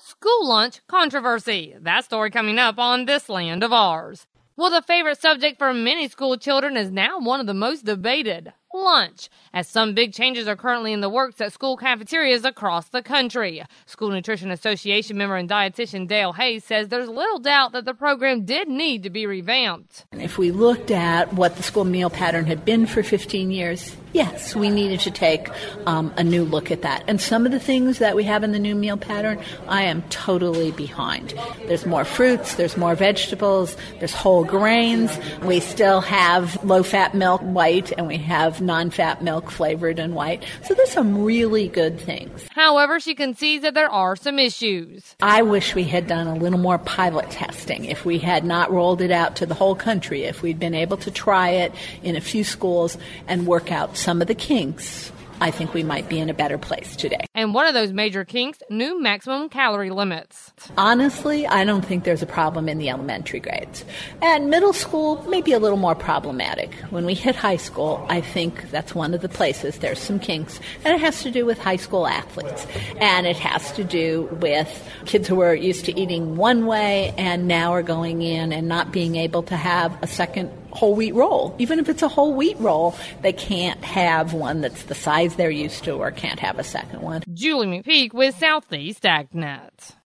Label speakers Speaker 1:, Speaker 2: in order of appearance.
Speaker 1: School lunch controversy. That story coming up on This Land of Ours. Well, the favorite subject for many school children is now one of the most debated, lunch, as some big changes are currently in the works at school cafeterias across the country. School Nutrition Association member and dietitian Dale Hayes says there's little doubt that the program did need to be revamped.
Speaker 2: If we looked at what the school meal pattern had been for 15 years, yes, we needed to take a new look at that. And some of the things that we have in the new meal pattern, I am totally behind. There's more fruits, there's more vegetables, there's whole grains. We still have low-fat milk white, and we have non-fat milk flavored and white. So there's some really good things.
Speaker 1: However, she concedes that there are some issues.
Speaker 2: I wish we had done a little more pilot testing. If we had not rolled it out to the whole country, if we'd been able to try it in a few schools and work out some of the kinks, I think we might be in a better place today.
Speaker 1: And one of those major kinks, new maximum calorie limits.
Speaker 2: Honestly, I don't think there's a problem in the elementary grades. And middle school may be a little more problematic. When we hit high school, I think that's one of the places there's some kinks. And it has to do with high school athletes. And it has to do with kids who are used to eating one way and now are going in and not being able to have a second whole wheat roll. Even if it's a whole wheat roll, they can't have one that's the size they're used to or can't have a second one.
Speaker 1: Julie McPeak with Southeast AgNet.